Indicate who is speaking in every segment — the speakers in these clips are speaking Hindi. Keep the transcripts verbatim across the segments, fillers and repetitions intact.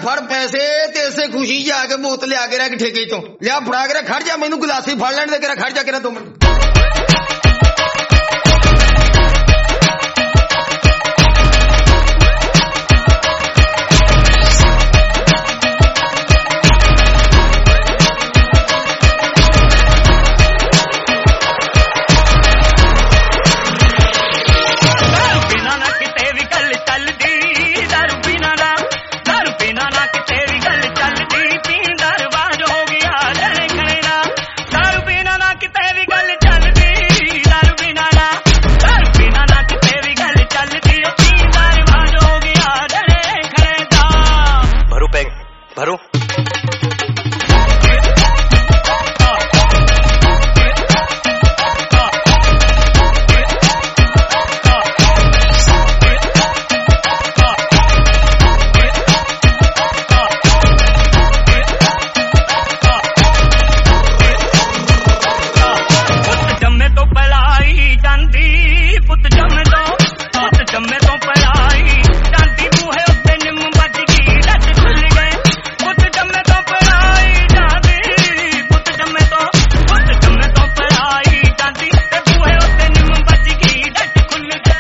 Speaker 1: फड़ पैसे ते इसे खुशी जाके बोतल लिया के रख ठेके तो लिया फड़ा के खड़ जा मैनू गिलासी फड़ लैन दे खड़ जा के दो मिनट
Speaker 2: भरो जम्मे तो पलाई जांदी पुत जम्मे तो पुत जम्मे तो पलाई जांदी बूहे उत्ते निम बज गई रट खुल गए पुत जम्मे तो पलाई जांदी पुत जम्मे तो पुत जम्मे तो पलाई जांदी ते बूहे उत्ते निम बज गई रट खुल गए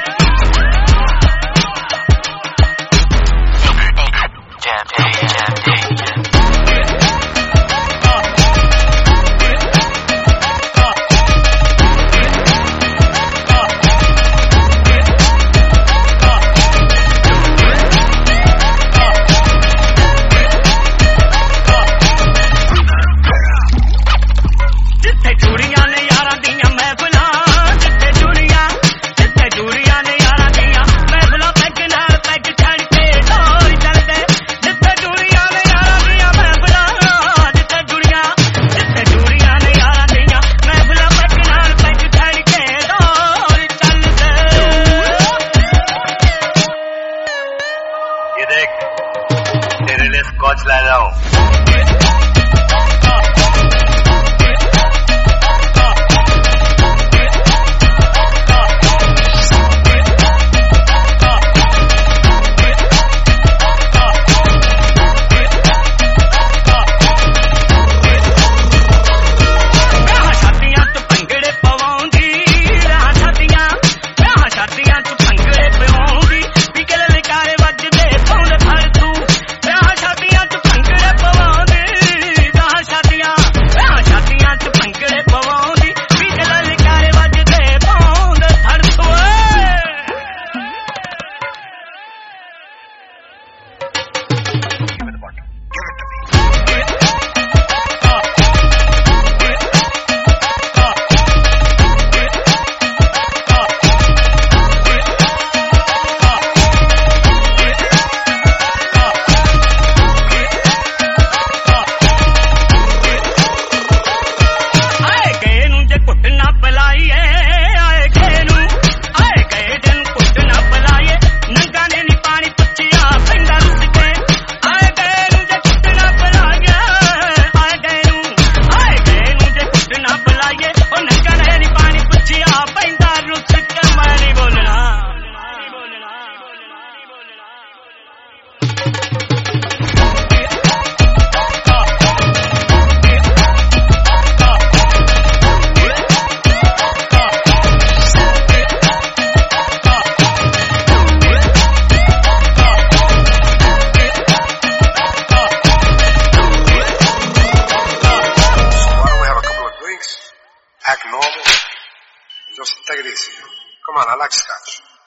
Speaker 2: तेरे लिए स्कॉच ला रहा हूँ।
Speaker 3: Act normal. Just take it easy. Come on, I like scotch.